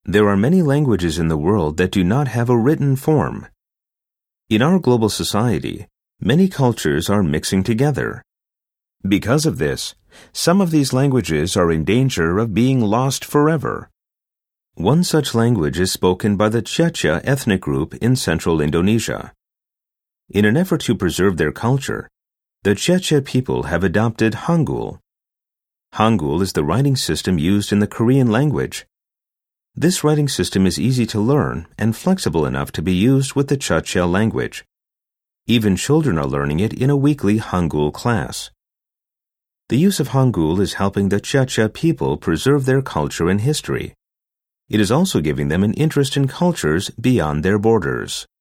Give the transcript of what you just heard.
There are many languages in the world that do not have a written form. In our global society, many cultures are mixing together. Because of this, some of these languages are in danger of being lost forever. One such language is spoken by the Czechia ethnic group in central Indonesia. In an effort to preserve their culture, the Czechia people have adopted Hangul. Hangul is the writing system used in the Korean language. This writing system is easy to learn and flexible enough to be used with the Czechia language. Even children are learning it in a weekly Hangul class. The use of Hangul is helping the Czechia people preserve their culture and history. It is also giving them an interest in cultures beyond their borders.